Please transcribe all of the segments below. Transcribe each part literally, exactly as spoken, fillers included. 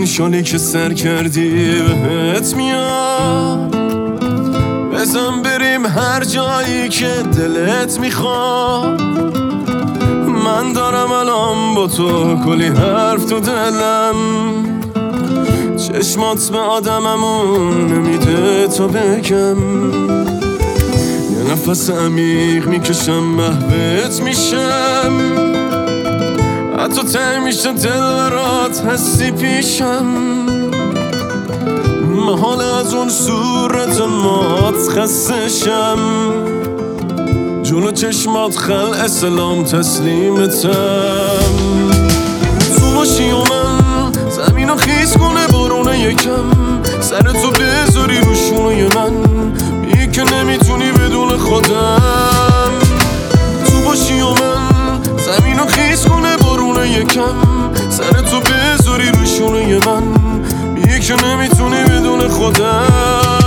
اون شالی که سر کردی بهت میاد. بزن بریم هر جایی که دلت میخواد. من دارم الان با تو کلی حرف تو دلم، چشمات به آدممون نمیده تا بگم. یه نفس عمیق میکشم محبت میشم، حتی ته میشه دل برات حسی پیشم. محال از اون صورت مات خستشم، جلو چشمات خلع سلام تسلیمتم. تو باشی و من زمین رو خیز کنه بارونه یکم، سر تو بذاری رو شونوی من، میگی که نمیتونی بدون خودم. تو باشی و من زمین رو خیز کنه بارونه یکم، سر تو بذاری رو شونوی من، میگی که نمیتونی بدون خودم.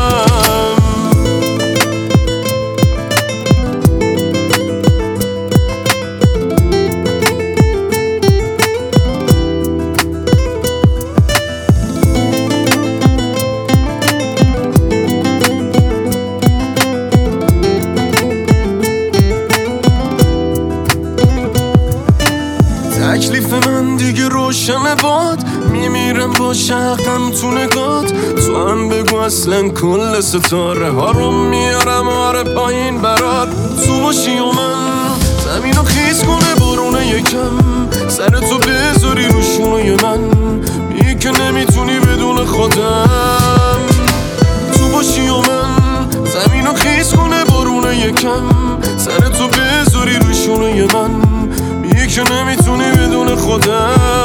تکلیف من دیگه روشنه باد، میمیرم با شقم تو نگات. تو هم بگو اصلا کل ستاره ها رو میارم آره پایین برات. تو باشی و من زمین رو خیز کنه بارونه یکم، سر تو بذاری رو شونوی من، میگی که نمیتونی بدون خودم. تو باشی و من زمین رو خیز کنه بارونه یکم، سر تو بذاری رو شونوی من، میگی که نمیتونی بدون خودم.